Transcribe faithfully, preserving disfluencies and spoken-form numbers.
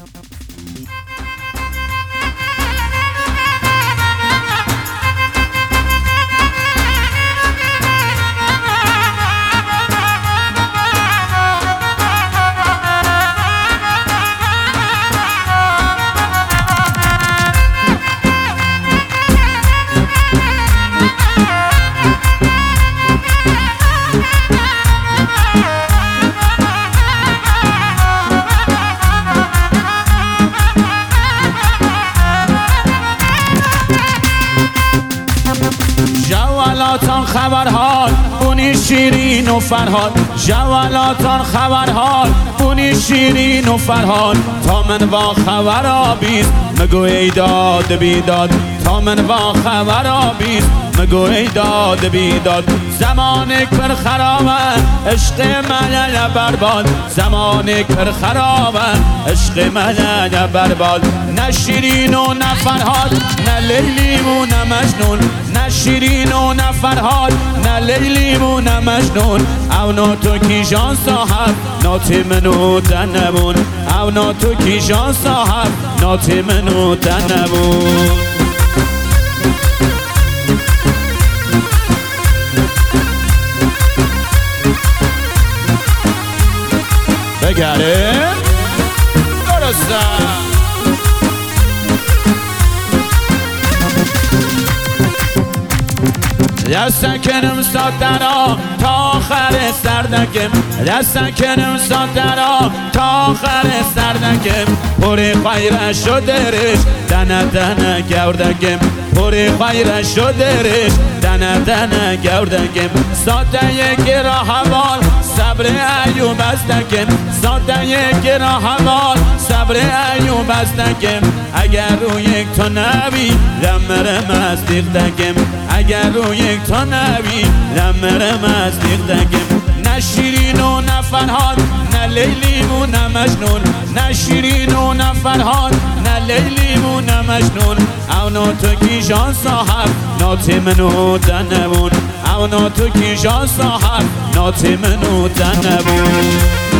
جوالاتان خبرحال بونی شیرین و فرهاد، جوالاتان خبرحال بونی شیرین و فرهاد. تا من با خبر بیست مگو ای داد بیداد، تا من با خبر بیست مگو ای داد بیداد. زمان پر خرابه عشق من برباد، زمان پر خرابه عشق من برباد. نه شیرین و نه فرهاد، نه لیلیم و نه مجنون، نه شیرین و نه فرهاد، نه لیلیم و نه مجنون. او نه تو کی جان صاحب نات منو تنبون، او نه تو کی جان صاحب نات منو تنبون. بگرم درسته دست کنم سادرا تا آخر سردکم، دست کنم سادرا تا آخر سردکم. پوری خیر شدرش دنه دنه گردکم، پوری خیر شدرش دنه دنه گردکم. ساده یک راه حوال صبر ایوب استکم، ساده یک راه حوال صبر ایوب استکم. اگر رو یک تو نبی دمرم از دیختکم، اگر رو یک تو نبی دمرم از دیختکم. نه شیرین و نه فرهاد، نه لیلیم و نه مجنون، نه شیرین و نه فرهاد، نه لیلیم و نه مجنون. او نه تو کی جان صاحب نات منو تنبون، او نه تو کی جان صاحب نات منو تنبون.